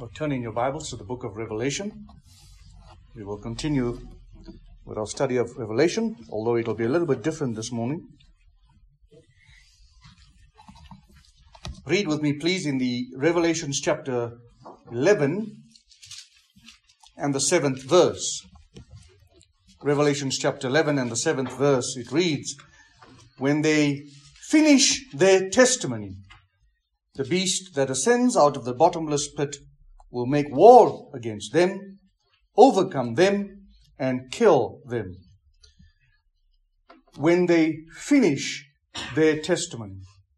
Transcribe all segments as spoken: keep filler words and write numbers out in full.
Or turn in your Bibles to the book of Revelation. We will continue with our study of Revelation, although it will be a little bit different this morning. Read with me, please, in the Revelations chapter eleven and the seventh verse. Revelations chapter eleven and the seventh verse, it reads, "When they finish their testimony, the beast that ascends out of the bottomless pit will make war against them, overcome them, and kill them." When they finish their testimony.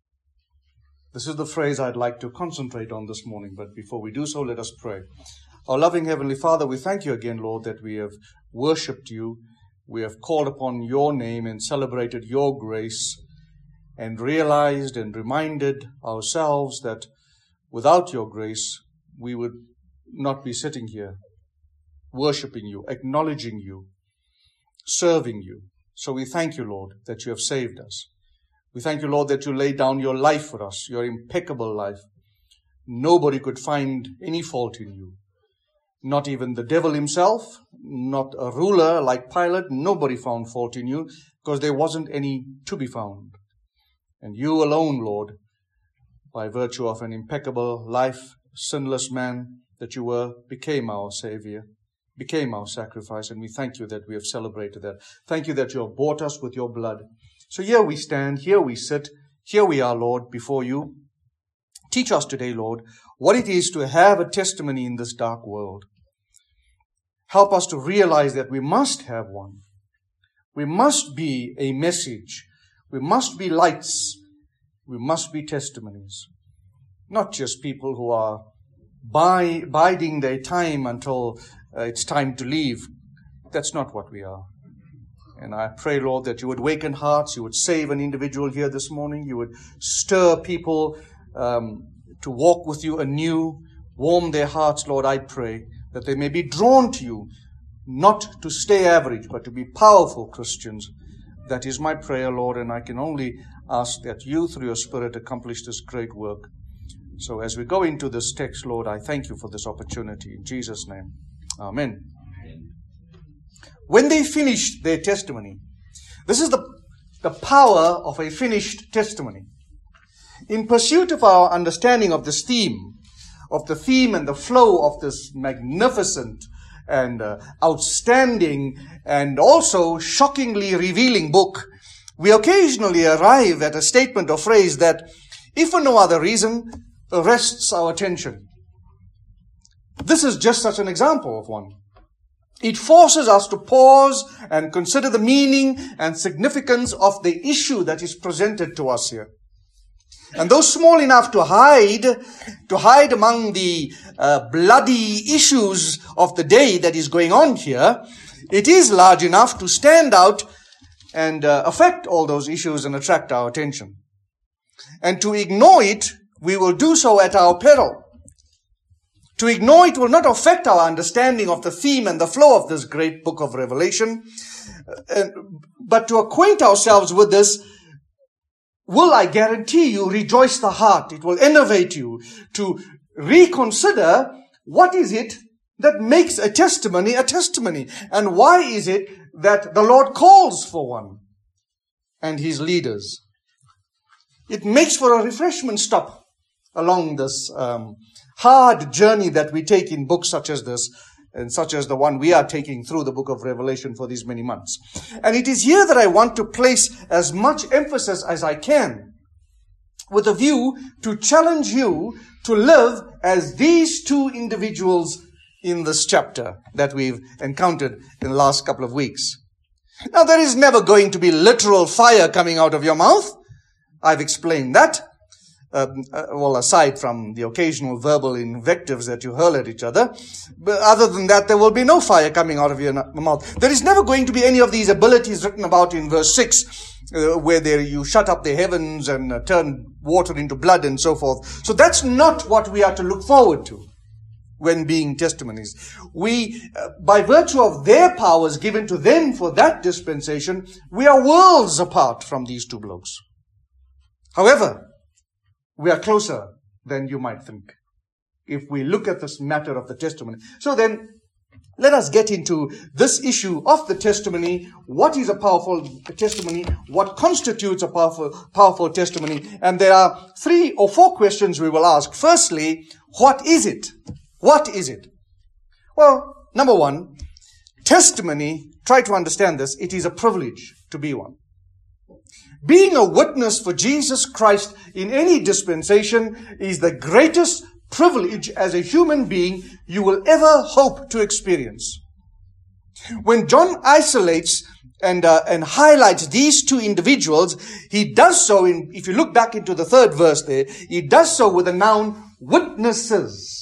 This is the phrase I'd like to concentrate on this morning, but before we do so, let us pray. Our loving Heavenly Father, we thank you again, Lord, that we have worshipped you, we have called upon your name and celebrated your grace, and realized and reminded ourselves that without your grace, we would not be sitting here, worshipping you, acknowledging you, serving you. So we thank you, Lord, that you have saved us. We thank you, Lord, that you laid down your life for us, your impeccable life. Nobody could find any fault in you. Not even the devil himself, not a ruler like Pilate. Nobody found fault in you because there wasn't any to be found. And you alone, Lord, by virtue of an impeccable life, sinless man that you were, became our Savior, became our sacrifice, and we thank you that we have celebrated that. Thank you that you have bought us with your blood. So here we stand, here we sit, here we are, Lord, before you. Teach us today, Lord, what it is to have a testimony in this dark world. Help us to realize that we must have one. We must be a message. We must be lights. We must be testimonies. Not just people who are by, biding their time until uh, it's time to leave. That's not what we are. And I pray, Lord, that you would waken hearts, you would save an individual here this morning, you would stir people um, to walk with you anew, warm their hearts, Lord, I pray, that they may be drawn to you, not to stay average, but to be powerful Christians. That is my prayer, Lord, and I can only ask that you, through your Spirit, accomplish this great work. So as we go into this text, Lord, I thank you for this opportunity. In Jesus' name, amen. Amen. When they finished their testimony, this is the, the power of a finished testimony. In pursuit of our understanding of this theme, of the theme and the flow of this magnificent and uh, outstanding and also shockingly revealing book, we occasionally arrive at a statement or phrase that, if for no other reason, arrests our attention. This is just such an example of one. It forces us to pause and consider the meaning and significance of the issue that is presented to us here. And though small enough to hide, to hide among the uh, bloody issues of the day that is going on here, it is large enough to stand out and uh, affect all those issues and attract our attention. And to ignore it, we will do so at our peril. To ignore it will not affect our understanding of the theme and the flow of this great book of Revelation. Uh, but to acquaint ourselves with this will, I guarantee you, rejoice the heart. It will enervate you to reconsider what is it that makes a testimony a testimony. And why is it that the Lord calls for one and his leaders? It makes for a refreshment stop along this um, hard journey that we take in books such as this, and such as the one we are taking through the book of Revelation for these many months. And it is here that I want to place as much emphasis as I can, with a view to challenge you to live as these two individuals in this chapter that we've encountered in the last couple of weeks. Now, there is never going to be literal fire coming out of your mouth. I've explained that. Uh, uh, well, aside from the occasional verbal invectives that you hurl at each other, but other than that, there will be no fire coming out of your mouth. There is never going to be any of these abilities written about in verse six, uh, where there you shut up the heavens and uh, turn water into blood and so forth. So that's not what we are to look forward to when being testimonies. We, uh, by virtue of their powers given to them for that dispensation, we are worlds apart from these two blokes. However, we are closer than you might think. if we look at this matter of the testimony. So then, let us get into this issue of the testimony. What is a powerful testimony? What constitutes a powerful, powerful testimony? And there are three or four questions we will ask. Firstly, what is it? What is it? Well, number one, testimony, try to understand this, it is a privilege to be one. Being a witness for Jesus Christ in any dispensation is the greatest privilege as a human being you will ever hope to experience. When John isolates and uh, and highlights these two individuals, he does so in, if you look back into the third verse there, he does so with the noun witnesses.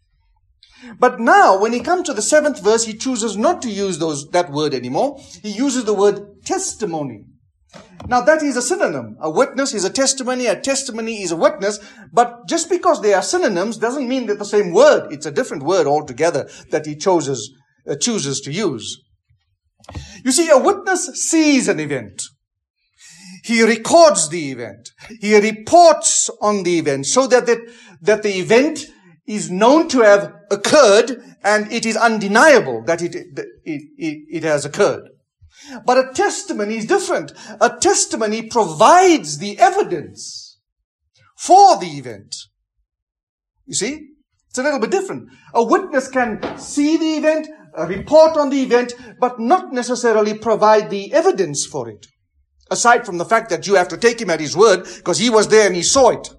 But now, when he comes to the seventh verse, he chooses not to use those that word anymore. He uses the word testimony. Now that is a synonym. A witness is a testimony, a testimony is a witness, but just because they are synonyms doesn't mean they're the same word. It's a different word altogether that he chooses, uh, chooses to use. You see, a witness sees an event. He records the event. He reports on the event so that, that, that the event is known to have occurred and it is undeniable that it, it, it, it has occurred. But a testimony is different. A testimony provides the evidence for the event. You see? It's a little bit different. A witness can see the event, a report on the event, but not necessarily provide the evidence for it. Aside from the fact that you have to take him at his word because he was there and he saw it.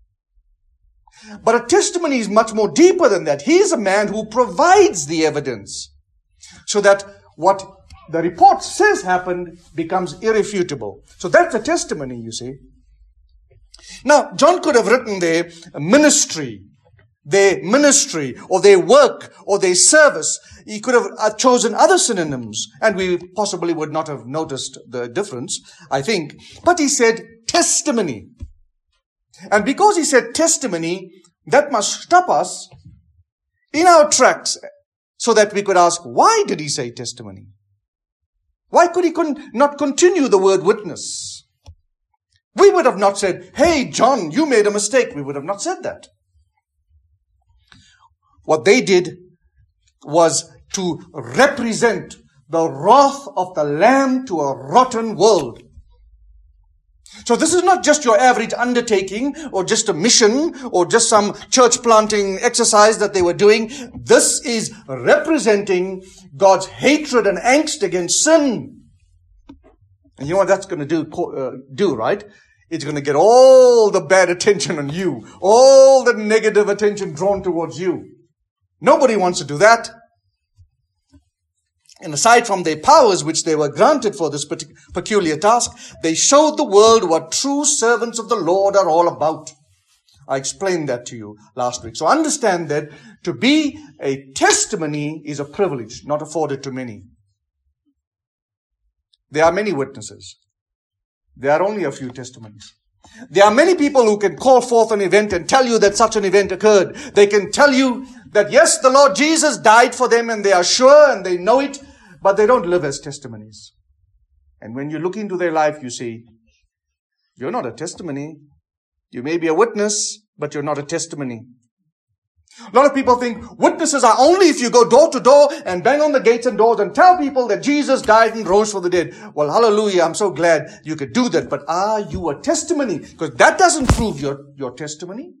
But a testimony is much more deeper than that. He is a man who provides the evidence so that what the report says happened becomes irrefutable. So that's a testimony, you see. Now, John could have written their ministry, their ministry, or their work, or their service. He could have chosen other synonyms, and we possibly would not have noticed the difference, I think. But he said testimony. And because he said testimony, that must stop us in our tracks so that we could ask, why did he say testimony? Why could he con- not continue the word witness? We would have not said, hey, John, you made a mistake. We would have not said that. What they did was to represent the wrath of the Lamb to a rotten world. So this is not just your average undertaking or just a mission or just some church planting exercise that they were doing. This is representing God's hatred and angst against sin. And you know what that's going to do, uh, do, right? It's going to get all the bad attention on you, all the negative attention drawn towards you. Nobody wants to do that. And aside from their powers, which they were granted for this peculiar task, they showed the world what true servants of the Lord are all about. I explained that to you last week. So understand that to be a testimony is a privilege, not afforded to many. There are many witnesses. There are only a few testimonies. There are many people who can call forth an event and tell you that such an event occurred. They can tell you that yes, the Lord Jesus died for them and they are sure and they know it, but they don't live as testimonies. And when you look into their life, you see, you're not a testimony. You may be a witness, but you're not a testimony. A lot of people think witnesses are only if you go door to door and bang on the gates and doors and tell people that Jesus died and rose for the dead. Well, hallelujah, I'm so glad you could do that. But are you a testimony? Because that doesn't prove your, your testimony.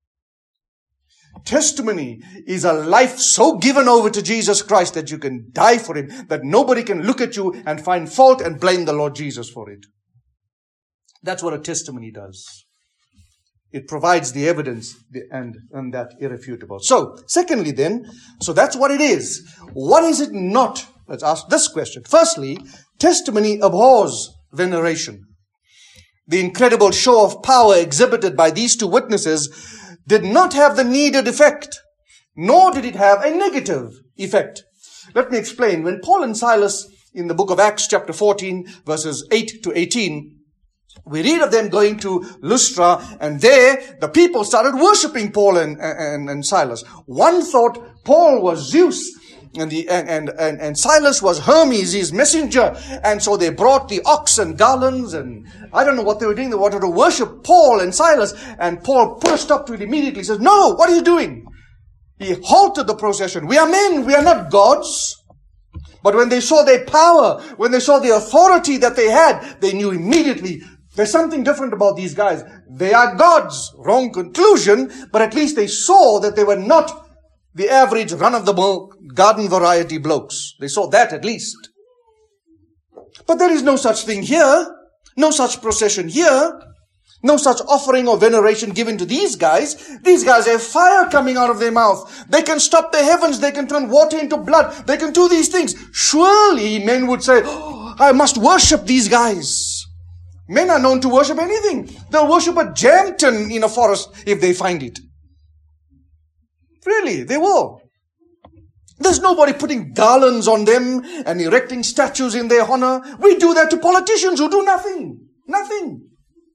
Testimony is a life so given over to Jesus Christ that you can die for Him, that nobody can look at you and find fault and blame the Lord Jesus for it. That's what a testimony does. It provides the evidence and, and that irrefutable. So, secondly then, so that's what it is. What is it not? Let's ask this question. Firstly, testimony abhors veneration. The incredible show of power exhibited by these two witnesses did not have the needed effect, nor did it have a negative effect. Let me explain. When Paul and Silas in the book of Acts chapter fourteen, verses eight to eighteen, we read of them going to Lystra, and there the people started worshipping Paul and, and, and Silas. One thought Paul was Zeus, and, the, and, and, and, and Silas was Hermes, his messenger. And so they brought the ox and garlands, and I don't know what they were doing. They wanted to worship Paul and Silas. And Paul put a stop to it immediately. He says, no, what are you doing? He halted the procession. We are men, we are not gods. But when they saw their power, when they saw the authority that they had, they knew immediately, there's something different about these guys. They are gods. Wrong conclusion, but at least they saw that they were not the average run-of-the-mill garden variety blokes. They saw that at least. But there is no such thing here. No such procession here. No such offering or veneration given to these guys. These guys have fire coming out of their mouth. They can stop the heavens. They can turn water into blood. They can do these things. Surely men would say, oh, I must worship these guys. Men are known to worship anything. They'll worship a Jampton in a forest if they find it. Really, they will. There's nobody putting garlands on them and erecting statues in their honor. We do that to politicians who do nothing. Nothing.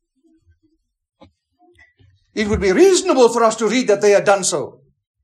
It would be reasonable for us to read that they had done so.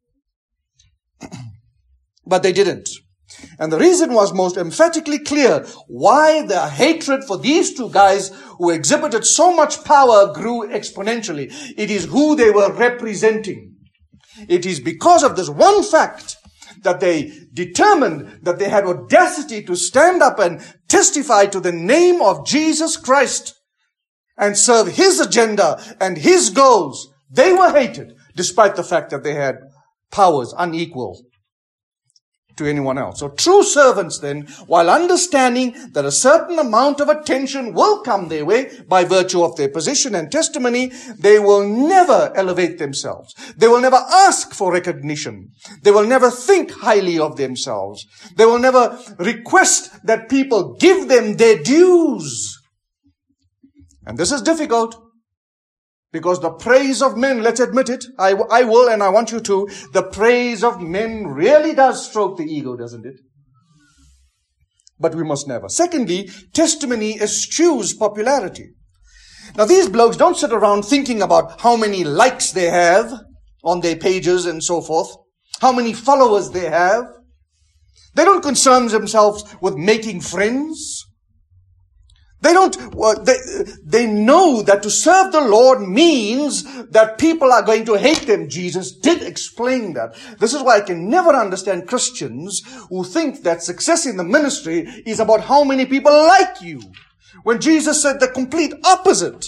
But they didn't. And the reason was most emphatically clear why the hatred for these two guys who exhibited so much power grew exponentially. It is who they were representing. It is because of this one fact that they determined that they had audacity to stand up and testify to the name of Jesus Christ and serve His agenda and His goals. They were hated despite the fact that they had powers unequal to anyone else. So true servants then, while understanding that a certain amount of attention will come their way by virtue of their position and testimony, they will never elevate themselves. They will never ask for recognition. They will never think highly of themselves. They will never request that people give them their dues. And this is difficult. Because the praise of men, let's admit it, I, I will and I want you to, the praise of men really does stroke the ego, doesn't it? But we must never. Secondly, testimony eschews popularity. Now these blokes don't sit around thinking about how many likes they have on their pages and so forth, how many followers they have. They don't concern themselves with making friends. They don't, they, they know that to serve the Lord means that people are going to hate them. Jesus did explain that. This is why I can never understand Christians who think that success in the ministry is about how many people like you, when Jesus said the complete opposite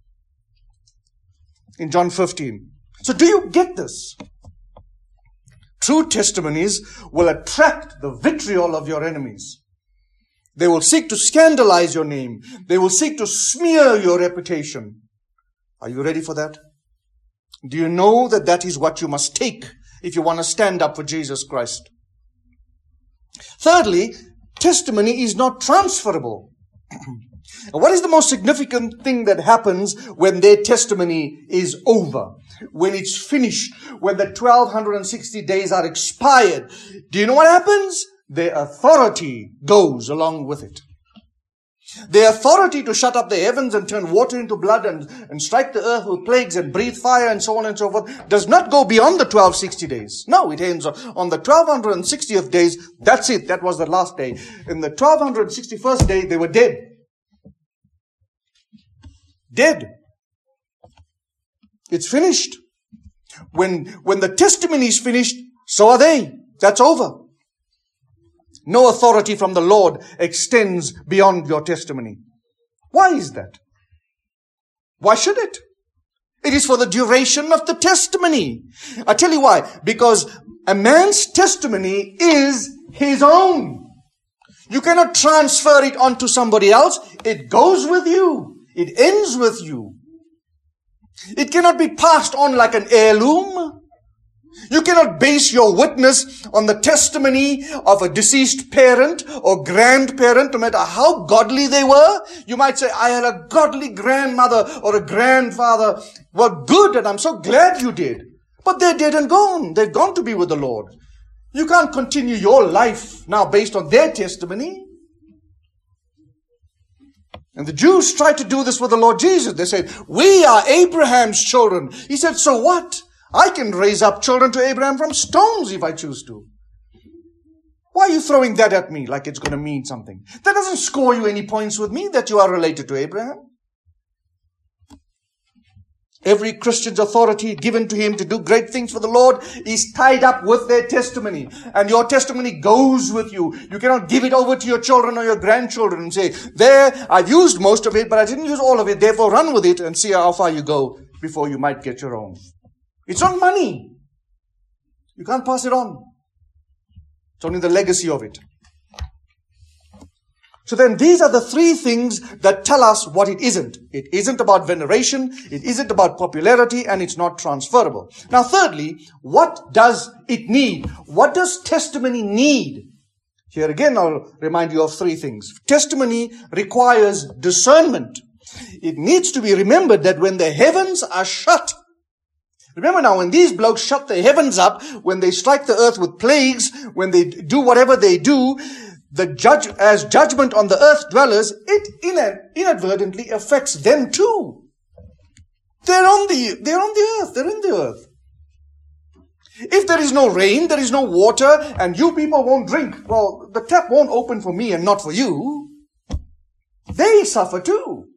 in John fifteen. So do you get this? True testimonies will attract the vitriol of your enemies. They will seek to scandalize your name. They will seek to smear your reputation. Are you ready for that? Do you know that that is what you must take if you want to stand up for Jesus Christ? Thirdly, testimony is not transferable. What is the most significant thing that happens when their testimony is over? When it's finished? When the twelve sixty days are expired? Do you know what happens? Their authority goes along with it. Their authority to shut up the heavens and turn water into blood and, and strike the earth with plagues and breathe fire and so on and so forth does not go beyond the twelve sixty days. No, it ends on the twelve sixtieth days. That's it. That was the last day. In the twelve sixty-first day, they were dead. Dead. It's finished. When, when the testimony is finished, so are they. That's over. No authority from the Lord extends beyond your testimony. Why is that? Why should it? It is for the duration of the testimony. I tell you why. Because a man's testimony is his own. You cannot transfer it onto somebody else. It goes with you. It ends with you. It cannot be passed on like an heirloom. You cannot base your witness on the testimony of a deceased parent or grandparent, no matter how godly they were. You might say, I had a godly grandmother or a grandfather. Well, good, and I'm so glad you did. But they're dead and gone. They've gone to be with the Lord. You can't continue your life now based on their testimony. And the Jews tried to do this with the Lord Jesus. They said, we are Abraham's children. He said, so what? I can raise up children to Abraham from stones if I choose to. Why are you throwing that at me like it's going to mean something? That doesn't score you any points with me that you are related to Abraham. Every Christian's authority given to him to do great things for the Lord is tied up with their testimony. And your testimony goes with you. You cannot give it over to your children or your grandchildren and say, there, I've used most of it, but I didn't use all of it. Therefore, run with it and see how far you go before you might get your own. It's not money. You can't pass it on. It's only the legacy of it. So then these are the three things that tell us what it isn't. It isn't about veneration, it isn't about popularity, and it's not transferable. Now thirdly, what does it need? What does testimony need? Here again, I'll remind you of three things. Testimony requires discernment. It needs to be remembered that when the heavens are shut, remember now, when these blokes shut the heavens up, when they strike the earth with plagues, when they do whatever they do, the judge, as judgment on the earth dwellers, it inadvertently affects them too. They're on the, they're on the earth, they're in the earth. If there is no rain, there is no water, and you people won't drink, well, the tap won't open for me and not for you. They suffer too.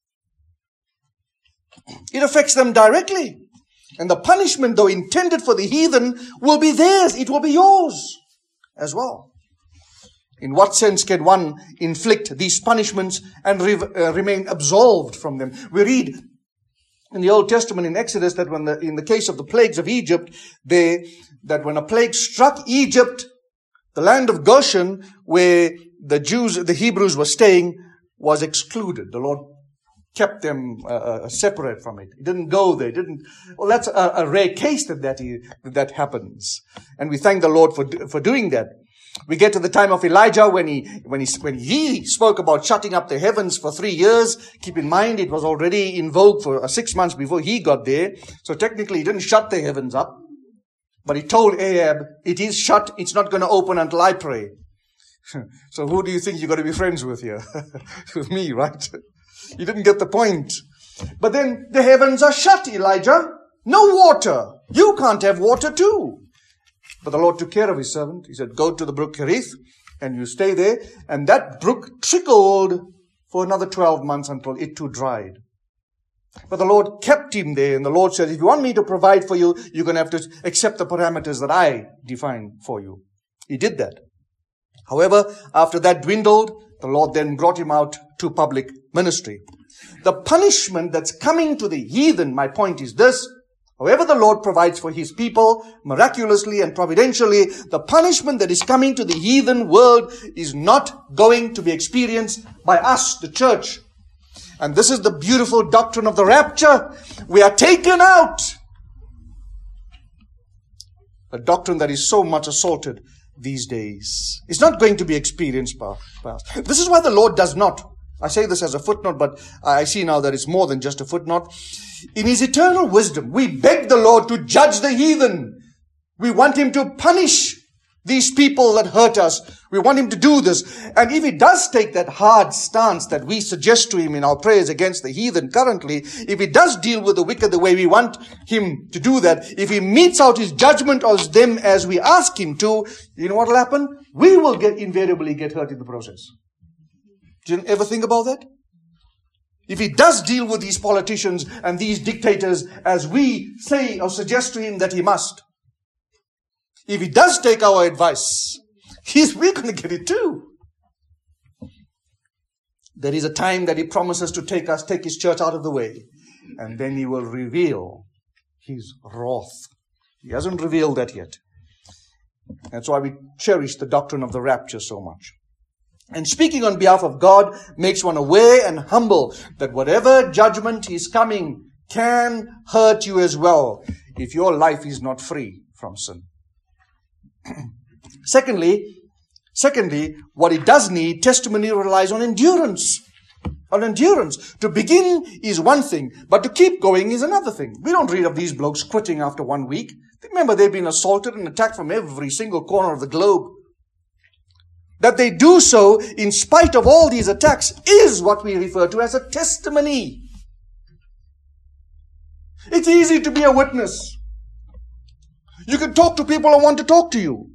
It affects them directly. And the punishment, though intended for the heathen, will be theirs. It will be yours as well. In what sense can one inflict these punishments and re- uh, remain absolved from them? We read in the Old Testament in Exodus that when the, in the case of the plagues of Egypt, they, that when a plague struck Egypt, the land of Goshen, where the Jews, the Hebrews were staying, was excluded. The Lord kept them uh, separate from it. He didn't go there. Didn't. Well, that's a, a rare case that that, he, that happens, and we thank the Lord for for doing that. We get to the time of Elijah when he when he when he spoke about shutting up the heavens for three years. Keep in mind, it was already in vogue for uh, six months before he got there. So technically, he didn't shut the heavens up, but he told Ahab, "It is shut. It's not going to open until I pray." So who do you think you're going to be friends with here? With me, right? You didn't get the point. But then the heavens are shut, Elijah. No water. You can't have water too. But the Lord took care of his servant. He said, go to the brook Cherith and you stay there. And that brook trickled for another twelve months until it too dried. But the Lord kept him there. And the Lord said, if you want me to provide for you, you're going to have to accept the parameters that I define for you. He did that. However, after that dwindled, the Lord then brought him out to public ministry. The punishment that's coming to the heathen, my point is this: however the Lord provides for his people, miraculously and providentially, the punishment that is coming to the heathen world is not going to be experienced by us, the church. And this is the beautiful doctrine of the rapture. We are taken out. A doctrine that is so much assaulted these days. It's not going to be experienced by us. This is why the Lord does not, I say this as a footnote, but I see now that it's more than just a footnote. In his eternal wisdom, we beg the Lord to judge the heathen. We want him to punish these people that hurt us. We want him to do this. And if he does take that hard stance that we suggest to him in our prayers against the heathen currently, if he does deal with the wicked the way we want him to do that, if he meets out his judgment on them as we ask him to, you know what will happen? We will get invariably get hurt in the process. Do you ever think about that? If he does deal with these politicians and these dictators as we say or suggest to him that he must, if he does take our advice, he's, we're going to get it too. There is a time that he promises to take us, take his church out of the way. And then he will reveal his wrath. He hasn't revealed that yet. That's why we cherish the doctrine of the rapture so much. And speaking on behalf of God makes one aware and humble that whatever judgment is coming can hurt you as well if your life is not free from sin. Secondly, secondly, what it does need, testimony relies on endurance. On endurance. To begin is one thing, but to keep going is another thing. We don't read of these blokes quitting after one week. Remember, they've been assaulted and attacked from every single corner of the globe. That they do so in spite of all these attacks is what we refer to as a testimony. It's easy to be a witness. You can talk to people who want to talk to you.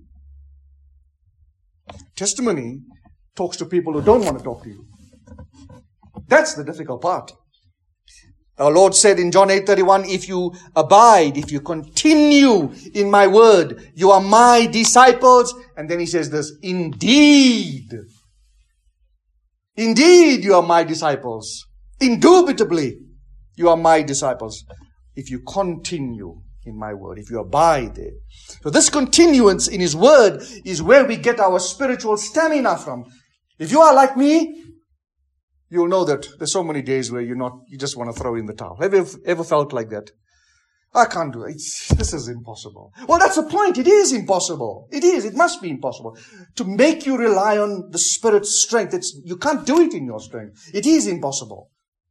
Testimony talks to people who don't want to talk to you. That's the difficult part. Our Lord said in John eight thirty-one, if you abide, if you continue in my word, you are my disciples. And then he says this, indeed, indeed you are my disciples. Indubitably, you are my disciples. If you continue in my word, if you abide there. So this continuance in his word is where we get our spiritual stamina from. If you are like me, you'll know that there's so many days where you're not, you just want to throw in the towel. Have you ever felt like that? I can't do it. It's, this is impossible. Well, that's the point. It is impossible. It is. It must be impossible. To make you rely on the Spirit's strength, it's, you can't do it in your strength. It is impossible.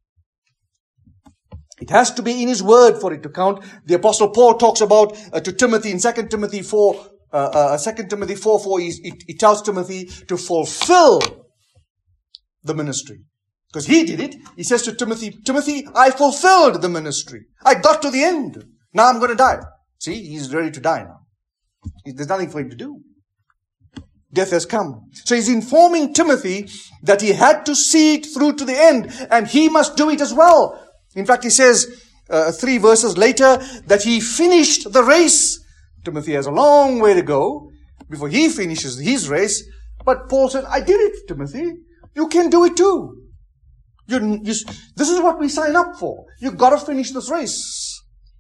It has to be in his word for it to count. The Apostle Paul talks about uh, to Timothy in Second Timothy four, uh, uh, Second Timothy four four, he, he tells Timothy to fulfill the ministry. Because he did it. He says to Timothy, Timothy, I fulfilled the ministry. I got to the end. Now I'm going to die. See, he's ready to die now. There's nothing for him to do. Death has come. So he's informing Timothy that he had to see it through to the end. And he must do it as well. In fact, he says uh, three verses later that he finished the race. Timothy has a long way to go before he finishes his race. But Paul said, I did it, Timothy. You can do it too. You, you, this is what we sign up for. You've got to finish this race.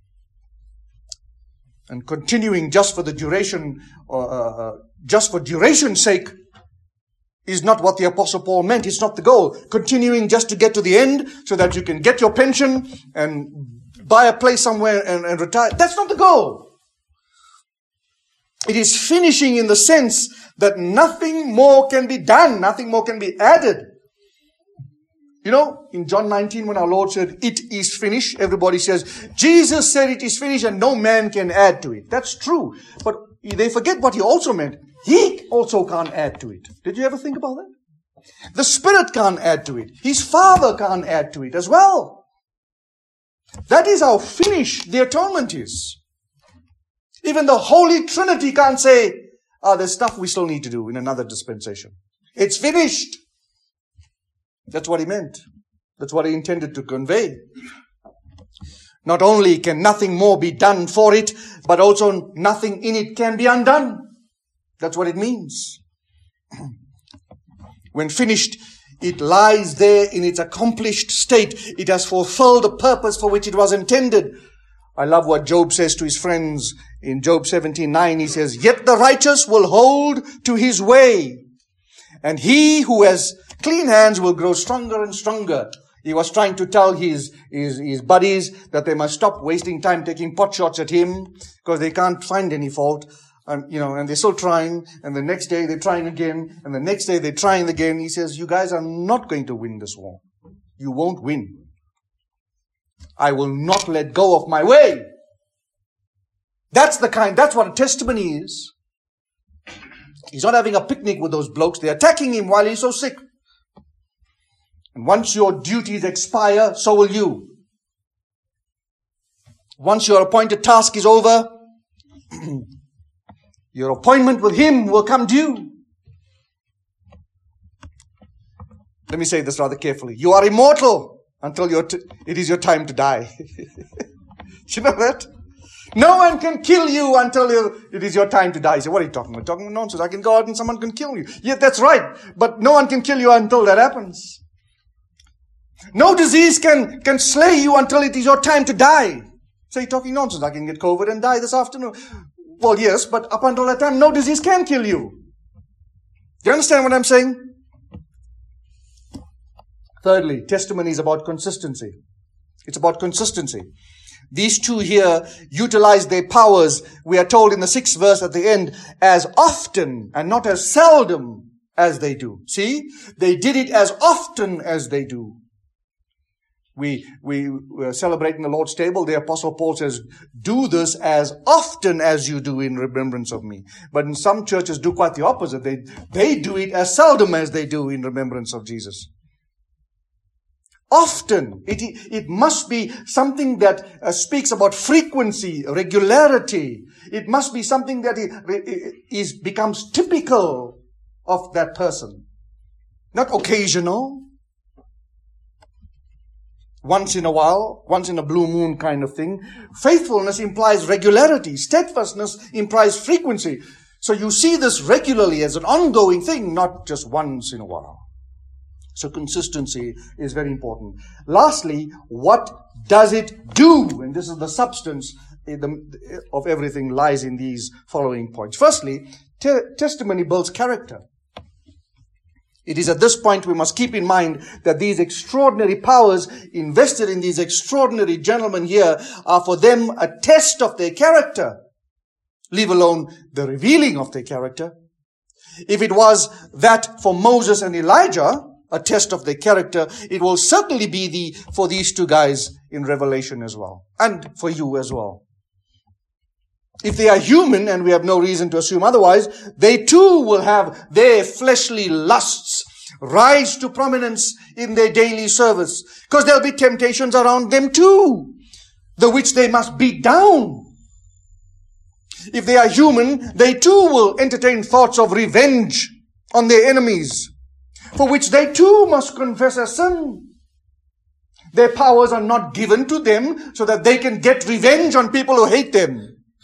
And continuing just for the duration, uh, uh, just for duration's sake, is not what the Apostle Paul meant. It's not the goal. Continuing just to get to the end so that you can get your pension and buy a place somewhere and, and retire. That's not the goal. It is finishing in the sense that nothing more can be done. Nothing more can be added. You know, in John nineteen, when our Lord said, it is finished, everybody says, Jesus said it is finished and no man can add to it. That's true. But they forget what he also meant. He also can't add to it. Did you ever think about that? The Spirit can't add to it. His Father can't add to it as well. That is how finished the atonement is. Even the Holy Trinity can't say, ah, oh, there's stuff we still need to do in another dispensation. It's finished. That's what he meant. That's what he intended to convey. Not only can nothing more be done for it, but also nothing in it can be undone. That's what it means. When finished, it lies there in its accomplished state. It has fulfilled the purpose for which it was intended. I love what Job says to his friends in Job seventeen nine. He says, yet the righteous will hold to his way, and he who has clean hands will grow stronger and stronger. He was trying to tell his, his, his buddies that they must stop wasting time taking pot shots at him because they can't find any fault. And, you know, and they're still trying. And the next day they're trying again. And the next day they're trying again. He says, you guys are not going to win this war. You won't win. I will not let go of my way. That's the kind, that's what a testimony is. He's not having a picnic with those blokes. They're attacking him while he's so sick. And once your duties expire, so will you. Once your appointed task is over, your appointment with him will come due. Let me say this rather carefully. You are immortal until your t- it is your time to die. You know that? No one can kill you until you, it is your time to die. You say, what are you talking about? Talking nonsense. I can go out and someone can kill you. Yeah, that's right. But no one can kill you until that happens. No disease can, can slay you until it is your time to die. So you're talking nonsense. I can get COVID and die this afternoon. Well, yes, but up until that time, no disease can kill you. Do you understand what I'm saying? Thirdly, testimony is about consistency. It's about consistency. These two here utilize their powers, we are told in the sixth verse at the end, as often and not as seldom as they do. See? They did it as often as they do. We, we were celebrating the Lord's table. The Apostle Paul says, do this as often as you do in remembrance of me. But in some churches do quite the opposite. They, they do it as seldom as they do in remembrance of Jesus. Often. It, it must be something that uh, speaks about frequency, regularity. It must be something that is, becomes typical of that person. Not occasional. once in a while, once in a blue moon kind of thing. Faithfulness implies regularity. Steadfastness implies frequency. So you see this regularly as an ongoing thing, not just once in a while. So consistency is very important. Lastly, what does it do? And this is the substance of everything lies in these following points. Firstly, te- testimony builds character. It is at this point we must keep in mind that these extraordinary powers invested in these extraordinary gentlemen here are for them a test of their character, leave alone the revealing of their character. If it was that for Moses and Elijah, a test of their character, it will certainly be the for these two guys in Revelation as well, and for you as well. If they are human, and we have no reason to assume otherwise, they too will have their fleshly lusts rise to prominence in their daily service, because there'll be temptations around them too, the which they must beat down. If they are human, they too will entertain thoughts of revenge on their enemies, for which they too must confess as sin. Their powers are not given to them so that they can get revenge on people who hate them.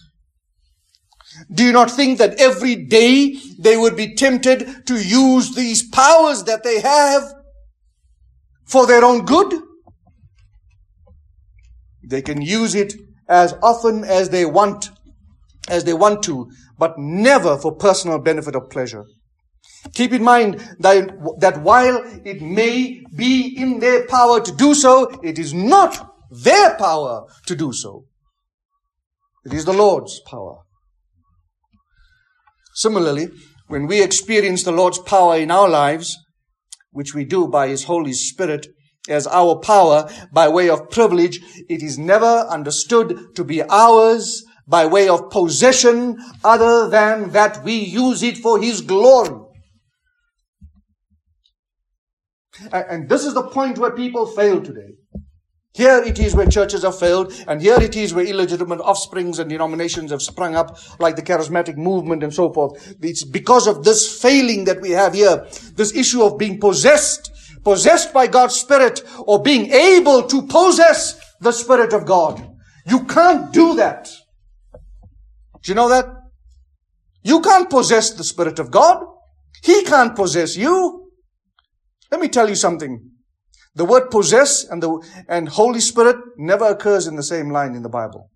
Do you not think that every day they would be tempted to use these powers that they have for their own good? They can use it as often as they want, as they want to, but never for personal benefit or pleasure. Keep in mind that, that while it may be in their power to do so, it is not their power to do so. It is the Lord's power. Similarly, when we experience the Lord's power in our lives, which we do by His Holy Spirit as our power by way of privilege, it is never understood to be ours by way of possession other than that we use it for His glory. And this is the point where people fail today. Here it is where churches have failed, and here it is where illegitimate offsprings and denominations have sprung up, like the charismatic movement and so forth. It's because of this failing that we have here, this issue of being possessed, possessed by God's Spirit, or being able to possess the Spirit of God. You can't do that. Do you know that? You can't possess the Spirit of God. He can't possess you. Let me tell you something. The word possess and the and Holy Spirit never occurs in the same line in the Bible.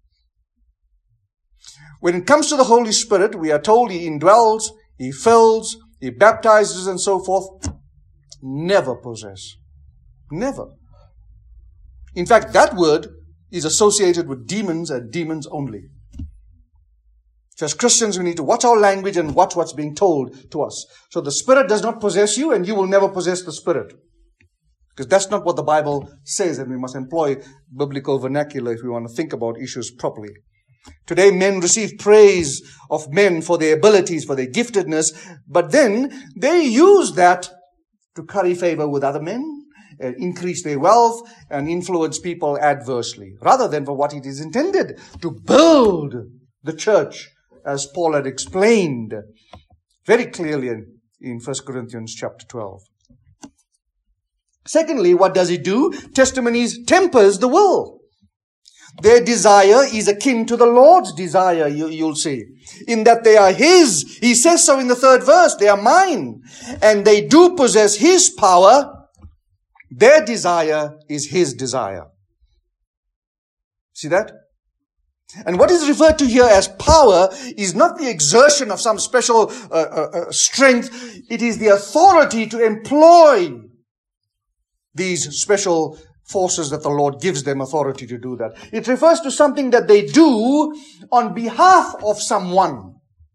When it comes to the Holy Spirit, we are told He indwells, He fills, He baptizes and so forth. Never possess. Never. In fact, that word is associated with demons and demons only. So as Christians, we need to watch our language and watch what's being told to us. So the Spirit does not possess you, and you will never possess the Spirit. Because that's not what the Bible says, and we must employ biblical vernacular if we want to think about issues properly. Today, men receive praise of men for their abilities, for their giftedness, but then they use that to curry favor with other men, uh, increase their wealth, and influence people adversely, rather than for what it is intended, to build the church, as Paul had explained very clearly in, in First Corinthians chapter twelve. Secondly, what does it do? Testimonies tempers the will. Their desire is akin to the Lord's desire, you, you'll see. In that they are His. He says so in the third verse. They are mine. And they do possess His power. Their desire is His desire. See that? And what is referred to here as power is not the exertion of some special uh, uh, uh, strength. It is the authority to employ these special forces that the Lord gives them authority to do that. It refers to something that they do on behalf of someone,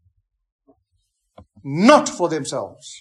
not for themselves.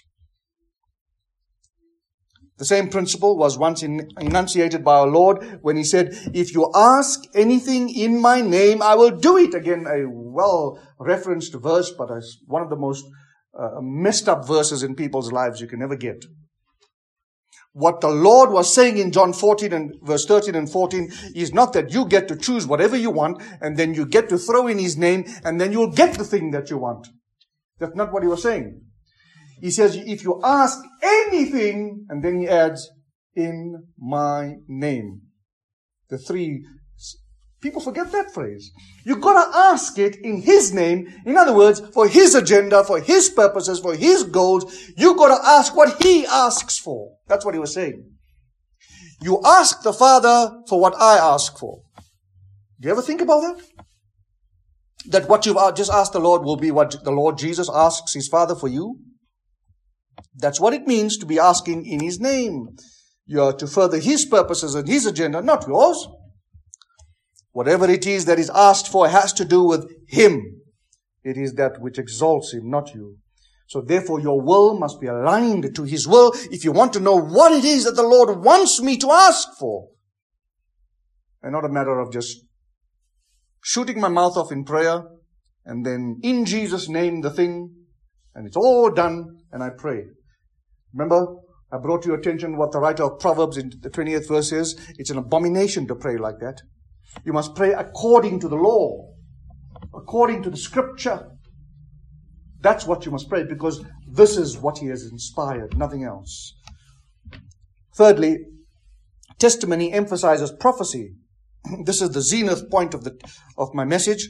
The same principle was once in, enunciated by our Lord when He said, if you ask anything in my name, I will do it. Again, a well-referenced verse, but it's one of the most uh, messed up verses in people's lives you can ever get. What the Lord was saying in John fourteen and verse thirteen and fourteen is not that you get to choose whatever you want and then you get to throw in His name and then you'll get the thing that you want. That's not what He was saying. He says, if you ask anything, and then He adds, in my name. The three, people forget that phrase. You've got to ask it in His name. In other words, for His agenda, for His purposes, for His goals. You've got to ask what He asks for. That's what He was saying. You ask the Father for what I ask for. Do you ever think about that? That what you've just asked the Lord will be what the Lord Jesus asks His Father for you? That's what it means to be asking in His name. You're to further His purposes and His agenda, not yours. Whatever it is that is asked for has to do with Him. It is that which exalts Him, not you. So therefore your will must be aligned to His will if you want to know what it is that the Lord wants me to ask for. And not a matter of just shooting my mouth off in prayer and then in Jesus' name the thing and it's all done and I pray. Remember, I brought to your attention what the writer of Proverbs in the twentieth verse is. It's an abomination to pray like that. You must pray according to the law, according to the scripture. That's what you must pray, because this is what He has inspired, nothing else. Thirdly, testimony emphasizes prophecy. This is the zenith point of the of my message.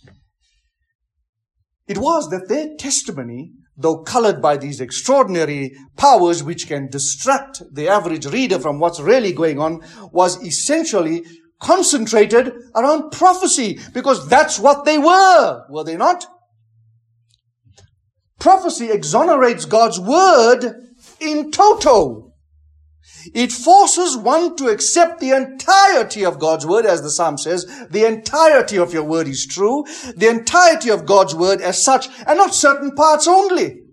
It was that their testimony, though colored by these extraordinary powers which can distract the average reader from what's really going on, was essentially concentrated around prophecy, because that's what they were, were they not? Prophecy exonerates God's word in toto. It forces one to accept the entirety of God's word, as the Psalm says. The entirety of your word is true. The entirety of God's word as such, and not certain parts only.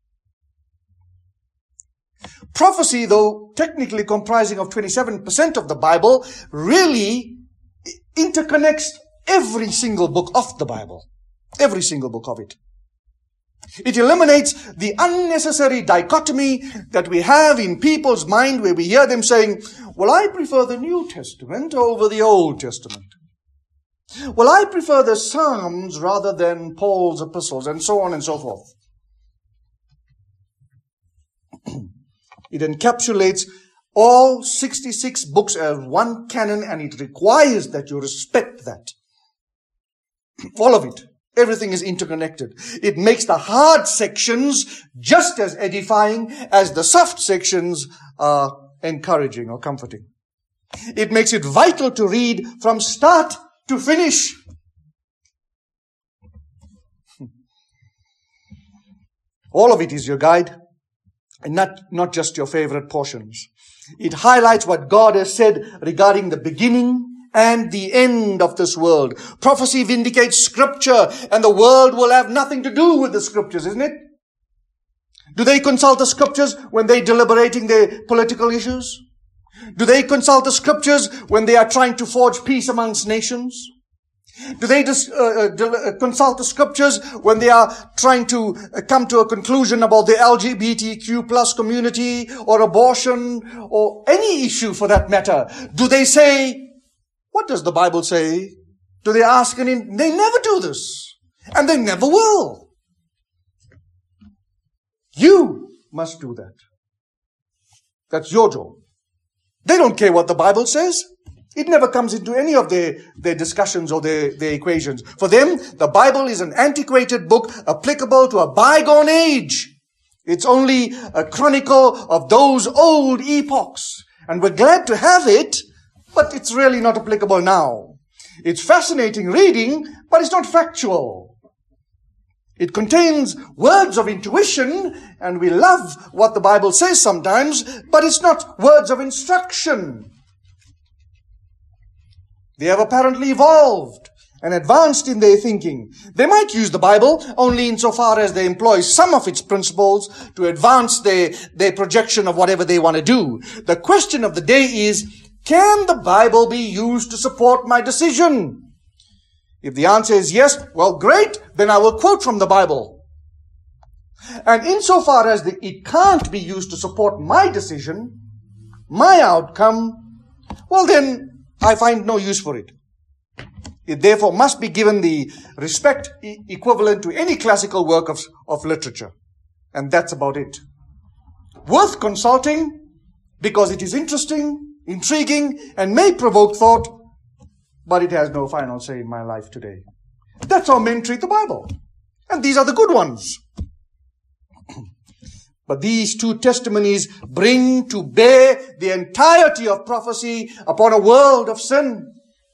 Prophecy, though technically comprising of twenty-seven percent of the Bible, really interconnects every single book of the Bible. Every single book of it. It eliminates the unnecessary dichotomy that we have in people's mind where we hear them saying, well, I prefer the New Testament over the Old Testament. Well, I prefer the Psalms rather than Paul's epistles, and so on and so forth. It encapsulates all sixty-six books as one canon, and it requires that you respect that. All of it. Everything is interconnected. It makes the hard sections just as edifying as the soft sections are encouraging or comforting. It makes it vital to read from start to finish. All of it is your guide, and not, not just your favorite portions. It highlights what God has said regarding the beginning and the end of this world. Prophecy vindicates Scripture, and the world will have nothing to do with the Scriptures, isn't it? Do they consult the Scriptures when they're deliberating their political issues? Do they consult the Scriptures when they are trying to forge peace amongst nations? Do they dis, uh, uh, consult the Scriptures when they are trying to uh, come to a conclusion about the L G B T Q plus community or abortion or any issue for that matter? Do they say, what does the Bible say? Do they ask any? They never do this. And they never will. You must do that. That's your job. They don't care what the Bible says. It never comes into any of their, their discussions or their, their equations. For them, the Bible is an antiquated book applicable to a bygone age. It's only a chronicle of those old epochs. And we're glad to have it, but it's really not applicable now. It's fascinating reading, but it's not factual. It contains words of intuition, and we love what the Bible says sometimes, but it's not words of instruction. They have apparently evolved and advanced in their thinking. They might use the Bible only insofar as they employ some of its principles to advance their, their projection of whatever they want to do. The question of the day is, can the Bible be used to support my decision? If the answer is yes, well, great, then I will quote from the Bible. And insofar as the, it can't be used to support my decision, my outcome, well then, I find no use for it. It therefore must be given the respect e- equivalent to any classical work of, of literature. And that's about it. Worth consulting because it is interesting, intriguing, and may provoke thought, but it has no final say in my life today. That's how men treat the Bible. And these are the good ones. But these two testimonies bring to bear the entirety of prophecy upon a world of sin.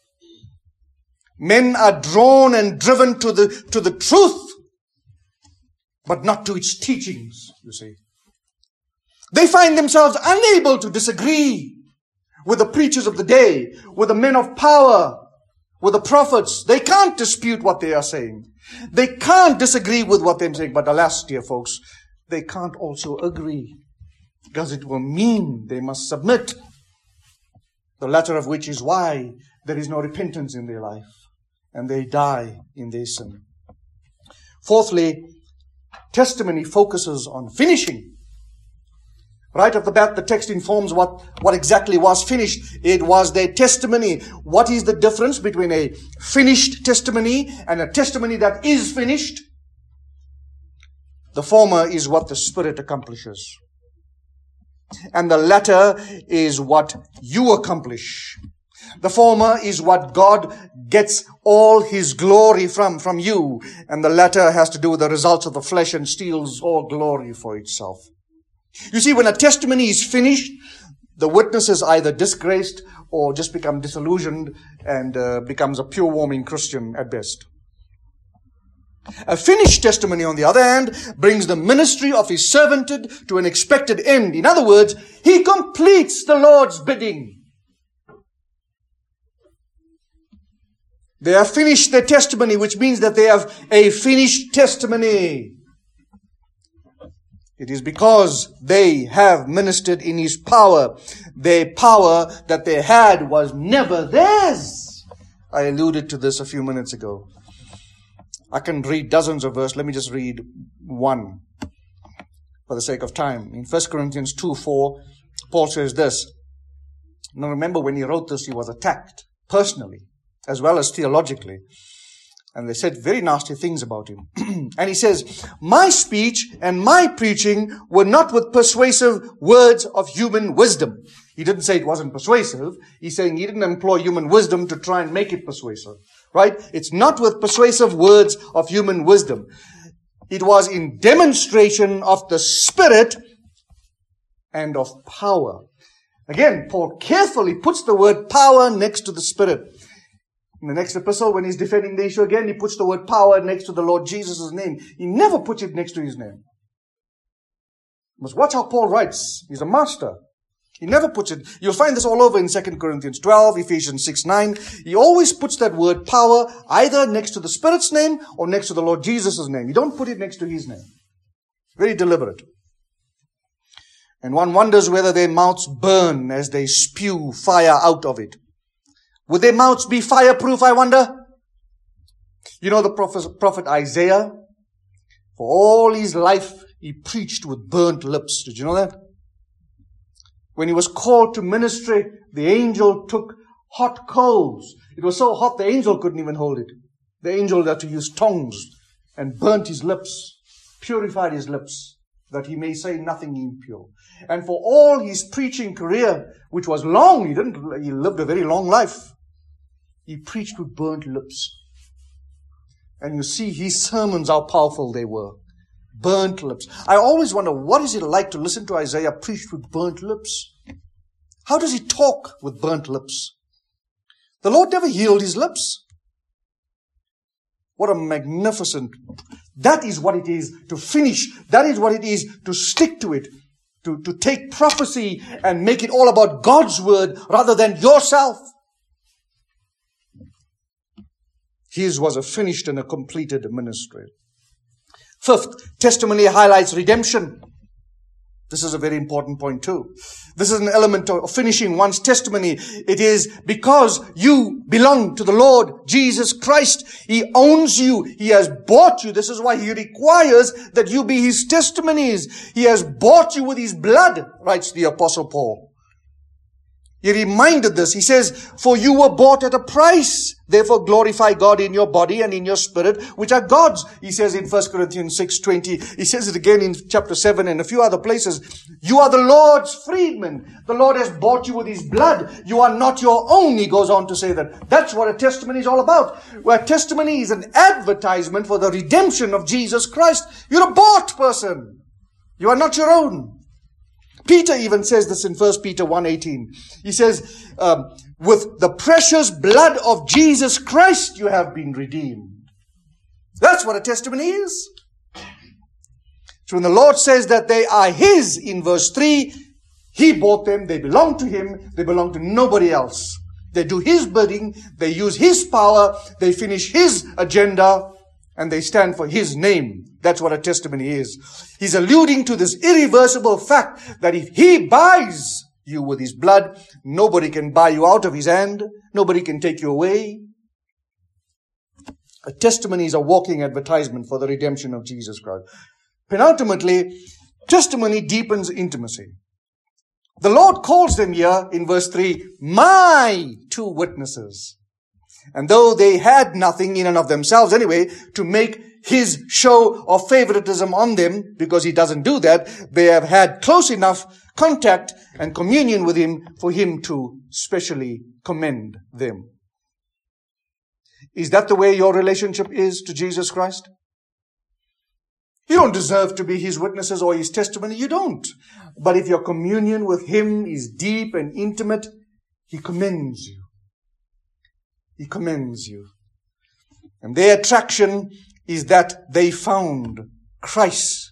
Men are drawn and driven to the, to the truth, but not to its teachings, you see. They find themselves unable to disagree with the preachers of the day, with the men of power, with the prophets. They can't dispute what they are saying. They can't disagree with what they're saying. But alas, dear folks, they can't also agree, because it will mean they must submit, the latter of which is why there is no repentance in their life, and they die in their sin. Fourthly, testimony focuses on finishing. Right off the bat, the text informs what, what exactly was finished. It was their testimony. What is the difference between a finished testimony and a testimony that is finished? The former is what the Spirit accomplishes, and the latter is what you accomplish. The former is what God gets all His glory from, from you, and the latter has to do with the results of the flesh and steals all glory for itself. You see, when a testimony is finished, the witness is either disgraced or just become disillusioned and uh, becomes a pure warming Christian at best. A finished testimony, on the other hand, brings the ministry of his servanthood to an expected end. In other words, he completes the Lord's bidding. They have finished their testimony, which means that they have a finished testimony. It is because they have ministered in His power. Their power that they had was never theirs. I alluded to this a few minutes ago. I can read dozens of verses. Let me just read one for the sake of time. In First Corinthians two four, Paul says this. Now remember, when he wrote this, he was attacked personally as well as theologically. And they said very nasty things about him. And he says, my speech and my preaching were not with persuasive words of human wisdom. He didn't say it wasn't persuasive. He's saying he didn't employ human wisdom to try and make it persuasive. Right? It's not with persuasive words of human wisdom. It was in demonstration of the Spirit and of power. Again, Paul carefully puts the word power next to the Spirit. In the next epistle, when he's defending the issue again, he puts the word power next to the Lord Jesus' name. He never puts it next to His name. You must watch how Paul writes. He's a master. He never puts it. You'll find this all over in Second Corinthians twelve, Ephesians six nine. He always puts that word power either next to the Spirit's name or next to the Lord Jesus' name. You don't put it next to His name. Very deliberate. And one wonders whether their mouths burn as they spew fire out of it. Would their mouths be fireproof, I wonder? You know the prophet, prophet Isaiah? For all his life, he preached with burnt lips. Did you know that? When he was called to ministry, the angel took hot coals. It was so hot the angel couldn't even hold it. The angel had to use tongs and burnt his lips, purified his lips, that he may say nothing impure. And for all his preaching career, which was long, he didn't, he lived a very long life. He preached with burnt lips. And you see his sermons, how powerful they were. Burnt lips. I always wonder, what is it like to listen to Isaiah preach with burnt lips? How does he talk with burnt lips? The Lord never healed his lips. What a magnificent... That is what it is to finish. That is what it is to stick to it. To, to take prophecy and make it all about God's word rather than yourself. His was a finished and a completed ministry. Fifth, testimony highlights redemption. This is a very important point too. This is an element of finishing one's testimony. It is because you belong to the Lord Jesus Christ. He owns you. He has bought you. This is why He requires that you be His testimonies. He has bought you with His blood, writes the Apostle Paul. He reminded this. He says, for you were bought at a price. Therefore glorify God in your body and in your spirit, which are God's. He says in First Corinthians six twenty. He says it again in chapter seven and a few other places. You are the Lord's freedmen. The Lord has bought you with His blood. You are not your own. He goes on to say that. That's what a testimony is all about. Where testimony is an advertisement for the redemption of Jesus Christ. You're a bought person. You are not your own. Peter even says this in First Peter one eighteen. He says, um, with the precious blood of Jesus Christ you have been redeemed. That's what a testimony is. So when the Lord says that they are His in verse three, He bought them, they belong to Him, they belong to nobody else. They do His bidding, they use His power, they finish His agenda, and they stand for His name. That's what a testimony is. He's alluding to this irreversible fact that if He buys you with His blood, nobody can buy you out of His hand. Nobody can take you away. A testimony is a walking advertisement for the redemption of Jesus Christ. Penultimately, testimony deepens intimacy. The Lord calls them here in verse three, my two witnesses. And though they had nothing in and of themselves anyway to make His show of favoritism on them, because He doesn't do that, they have had close enough contact and communion with Him for Him to specially commend them. Is that the way your relationship is to Jesus Christ? You don't deserve to be His witnesses or His testimony. You don't. But if your communion with Him is deep and intimate, He commends you. He commends you. And their attraction is that they found Christ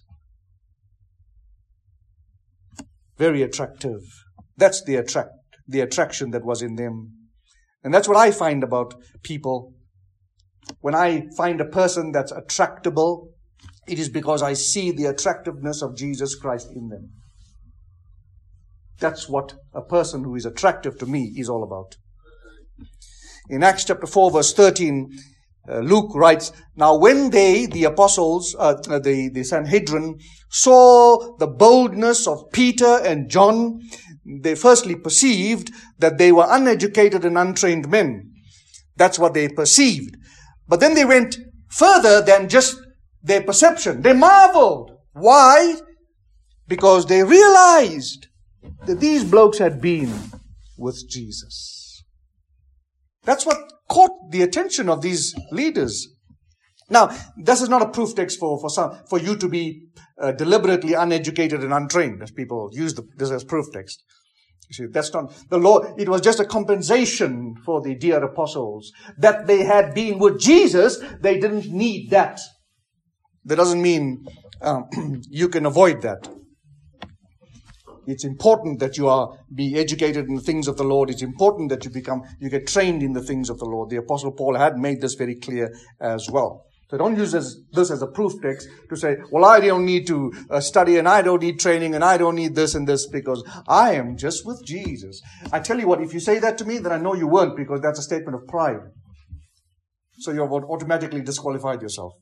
very attractive. That's the attract, the attraction that was in them. And that's what I find about people. When I find a person that's attractable, it is because I see the attractiveness of Jesus Christ in them. That's what a person who is attractive to me is all about. In Acts chapter four, verse thirteen, uh, Luke writes, now when they, the apostles, uh, the, the Sanhedrin, saw the boldness of Peter and John, they firstly perceived that they were uneducated and untrained men. That's what they perceived. But then they went further than just their perception. They marveled. Why? Because they realized that these blokes had been with Jesus. That's what caught the attention of these leaders. Now, this is not a proof text for, for some, for you to be uh, deliberately uneducated and untrained, as people use the, this as proof text. You see, that's not the Lord. It was just a compensation for the dear apostles that they had been with Jesus. They didn't need that. That doesn't mean um, you can avoid that. It's important that you are be educated in the things of the Lord. It's important that you become, you get trained in the things of the Lord. The Apostle Paul had made this very clear as well. So don't use this, this as a proof text to say, well, I don't need to uh, study and I don't need training and I don't need this and this because I am just with Jesus. I tell you what, if you say that to me, then I know you weren't, because that's a statement of pride. So you've automatically disqualified yourself.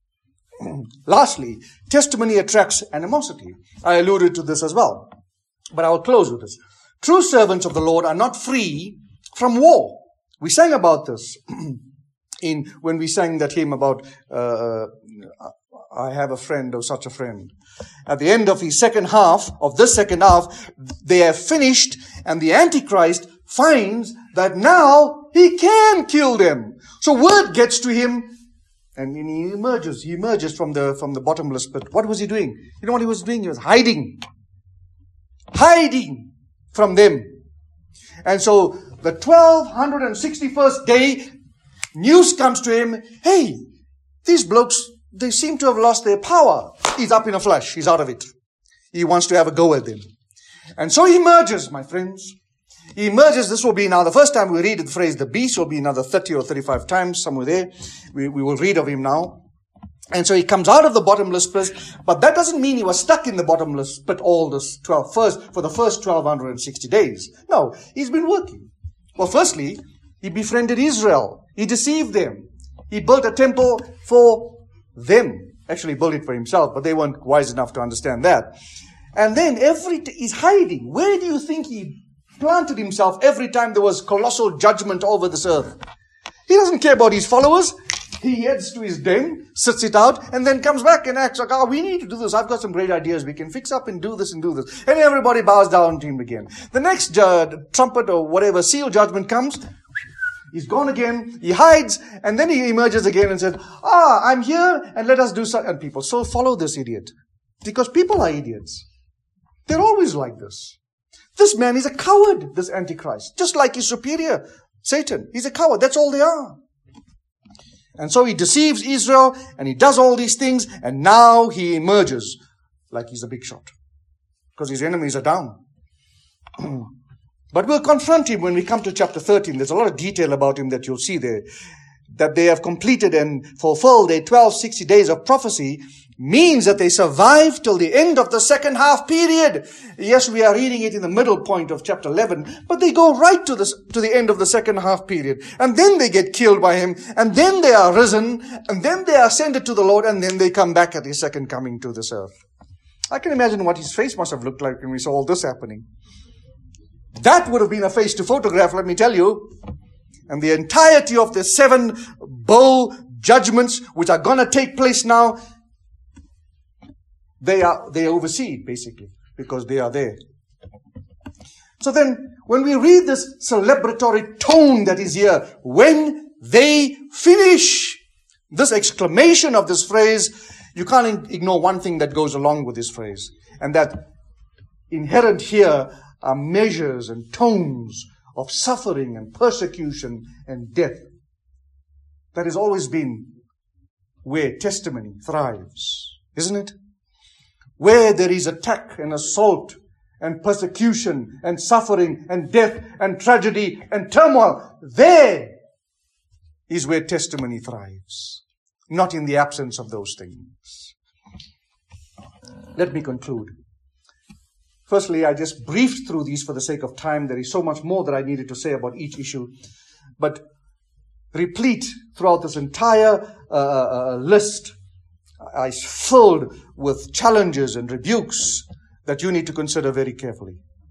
Lastly, testimony attracts animosity. I alluded to this as well. But I will close with this. True servants of the Lord are not free from war. We sang about this in when we sang that hymn about uh, I have a friend, oh such a friend. At the end of his second half, of this second half, they have finished, and the Antichrist finds that now he can kill them. So word gets to him, and he emerges. He emerges from the from the bottomless pit. What was he doing? You know what he was doing? He was hiding. Hiding from them. And so the twelve sixty-first day, news comes to him, hey, these blokes, they seem to have lost their power. He's up in a flash. He's out of it. He wants to have a go at them. And so he emerges, my friends. He emerges. This will be now the first time we read the phrase the beast. Will be another thirty or thirty-five times, somewhere there. We, we will read of him now. And so he comes out of the bottomless pit, but that doesn't mean he was stuck in the bottomless pit all this twelve first for the first twelve sixty days. No, he's been working. Well, firstly, he befriended Israel. He deceived them. He built a temple for them. Actually, he built it for himself, but they weren't wise enough to understand that. And then every t- he's hiding. Where do you think he planted himself every time there was colossal judgment over this earth. He doesn't care about his followers. He heads to his den, sits it out, and then comes back and acts like, oh, we need to do this. I've got some great ideas. We can fix up and do this and do this. And everybody bows down to him again. The next uh, trumpet or whatever seal judgment comes, he's gone again. He hides, and then he emerges again and says, ah, I'm here, and let us do something. And people so follow this idiot. Because people are idiots. They're always like this. This man is a coward, this Antichrist. Just like his superior, Satan. He's a coward. That's all they are. And so he deceives Israel, and he does all these things, and now he emerges like he's a big shot. Because his enemies are down. But we'll confront him when we come to chapter thirteen. There's a lot of detail about him that you'll see there. That they have completed and fulfilled their twelve sixty days of prophecy means that they survived till the end of the second half period. Yes, we are reading it in the middle point of chapter eleven, but they go right to the, to the end of the second half period. And then they get killed by him, and then they are risen, and then they are ascended to the Lord, and then they come back at his second coming to this earth. I can imagine what his face must have looked like when we saw all this happening. That would have been a face to photograph, let me tell you. And the entirety of the seven bowl judgments which are going to take place now, they are they oversee it basically because they are there. So then, when we read this celebratory tone that is here, when they finish, this exclamation of this phrase, you can't ignore one thing that goes along with this phrase, and that inherent here are measures and tones of suffering and persecution and death. That has always been where testimony thrives, isn't it? Where there is attack and assault and persecution and suffering and death and tragedy and turmoil, there is where testimony thrives, not in the absence of those things. Let me conclude. Firstly, I just briefed through these for the sake of time. There is so much more that I needed to say about each issue. But replete throughout this entire uh, uh, list is filled with challenges and rebukes that you need to consider very carefully.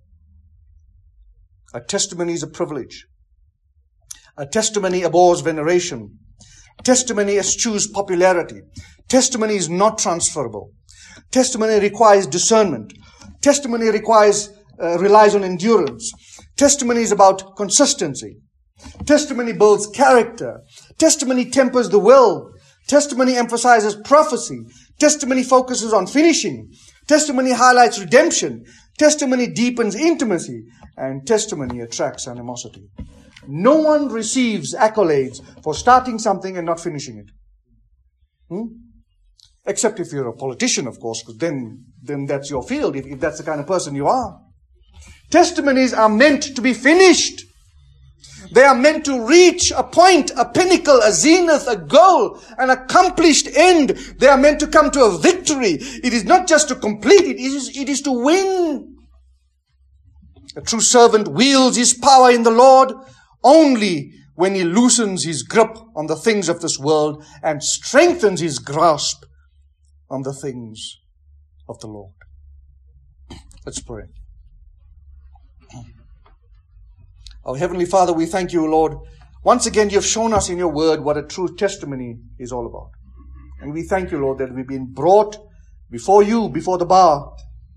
A testimony is a privilege. A testimony abhors veneration. Testimony eschews popularity. Testimony is not transferable. Testimony requires discernment. Testimony requires, uh, relies on endurance. Testimony is about consistency. Testimony builds character. Testimony tempers the will. Testimony emphasizes prophecy. Testimony focuses on finishing. Testimony highlights redemption. Testimony deepens intimacy. And testimony attracts animosity. No one receives accolades for starting something and not finishing it. Hmm? Except if you're a politician, of course, because then, then that's your field, if, if that's the kind of person you are. Testimonies are meant to be finished. They are meant to reach a point, a pinnacle, a zenith, a goal, an accomplished end. They are meant to come to a victory. It is not just to complete it, it is, it is to win. A true servant wields his power in the Lord only when he loosens his grip on the things of this world and strengthens his grasp on the things of the Lord. Let's pray. Our Heavenly Father, we thank you, Lord. Once again, you have shown us in your word what a true testimony is all about. And we thank you, Lord, that we've been brought before you, before the bar.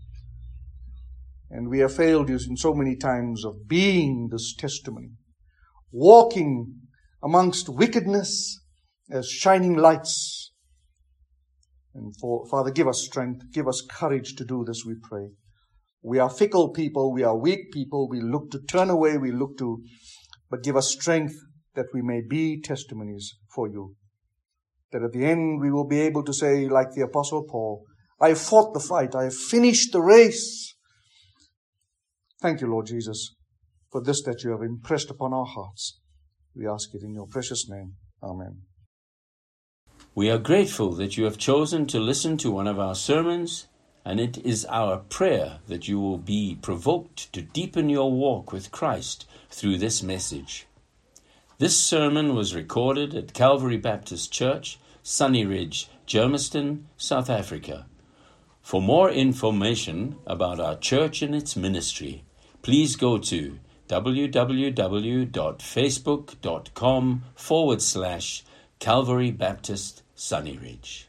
And we have failed you in so many times of being this testimony. Walking amongst wickedness as shining lights. And for, Father, give us strength, give us courage to do this, we pray. We are fickle people, we are weak people, we look to turn away, we look to, but give us strength that we may be testimonies for you. That at the end we will be able to say, like the Apostle Paul, I have fought the fight, I have finished the race. Thank you, Lord Jesus, for this that you have impressed upon our hearts. We ask it in your precious name. Amen. We are grateful that you have chosen to listen to one of our sermons, and it is our prayer that you will be provoked to deepen your walk with Christ through this message. This sermon was recorded at Calvary Baptist Church, Sunny Ridge, Germiston, South Africa. For more information about our church and its ministry, please go to www.facebook.com forward slash Calvary Baptist Sunny Ridge.